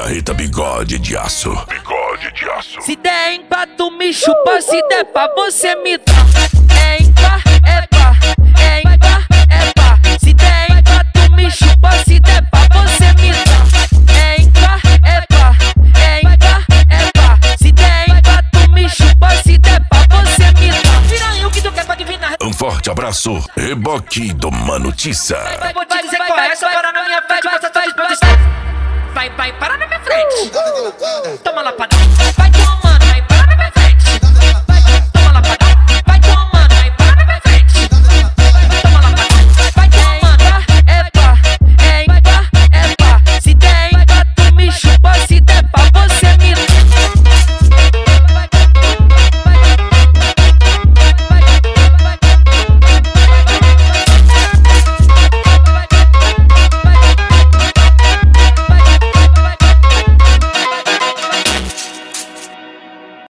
marreta, bigode de aço. Bigode de aço. Se der em pá, tu me chupa. Se der pra você me dá. É em pá, é pá. É em pá, é pá. Se der em pá, tu me chupa. Se der pra você me dá. É em pá, é pá. É em pá, é pá. Se der em pá, tu me chupa. Se der pra você me dá. Vira aí o que tu quer, pode vir na. Um forte abraço, Reboque do Mano Tissa. Vou te dizer qual é, só para na minha frente, você faz pra testar. Vai, para na minha frente. Toma lá pra dar. Vai,